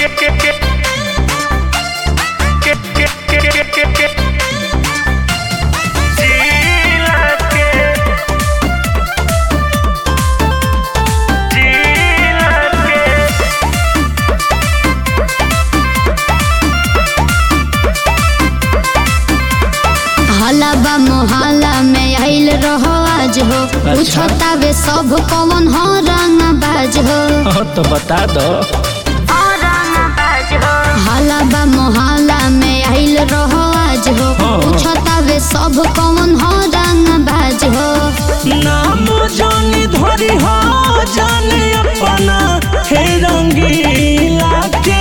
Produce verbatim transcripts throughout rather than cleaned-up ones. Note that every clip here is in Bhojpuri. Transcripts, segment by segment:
हलाबा मोहल्ला में आइल रहो आज हो। अच्छा। पूछता वे सब कौन हो रंग बाज हो। हाँ तो बता दो। हलाबा मोहल्ला में आइल रहो आज हो। हाँ। पूछता वे सब कौन हो रंग बाज हो। नाम जानी धरी हो जाने अपना हे रंगीला के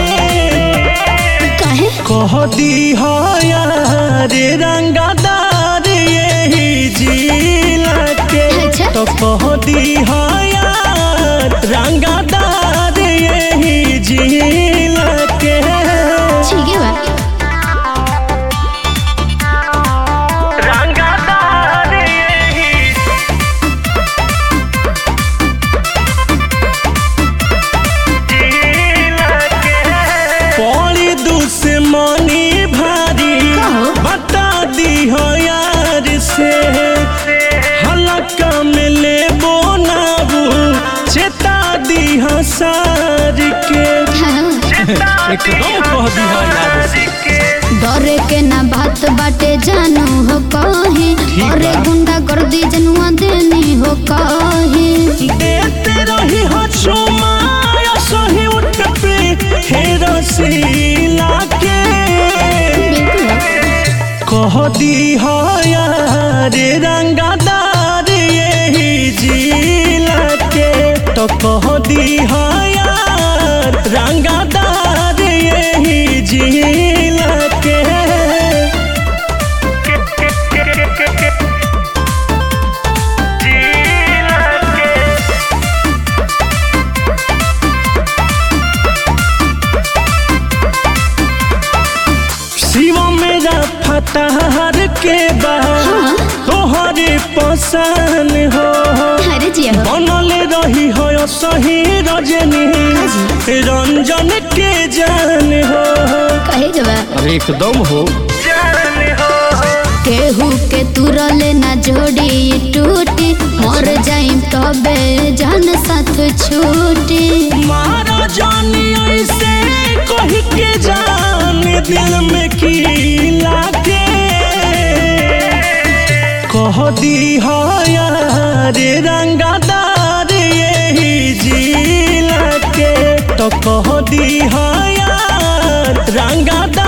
कहे कह दी हो यार रंगदार यही जिला के। अच्छा। तो कह दी हो यार रंगदार यही जिला के। ठीक है बा। रंगदार यही जिला के। पौड़ी दुश्मनी भारी कहो। बता दी हो यार से हल्का में ले बोनाबू चेता दी हो सार के। एकदम कह दी हो यार से। डरे के ना बात बाटे जानू हो कहीं। ठीक अरे बा। गुंडा कर दी जनुआ देनी हो कहीं। देते रही हो चुमा सही उठ पे हे रसीला के। बिल्कुल। कह दी हो यार रंगदार यही जिला के। तो कह दी हो यार रंगदार यही जिला के। शिव मेरा फतहर के बाद तोहरे पसंद हो। अरे जी हो। बनल रही हो सही रजनी रंजन के जान हो। कहे जबा अरे एकदम हो जान हो। केहू के तुरले ना जोड़ी टूटी। मर जाई तबे जान साथ छूटी। मारा जानी ऐसे कही के जान दिल में की लागे। कह दी हो यार रंगदार यही जिला के। तो कह दी हो यार रंगदार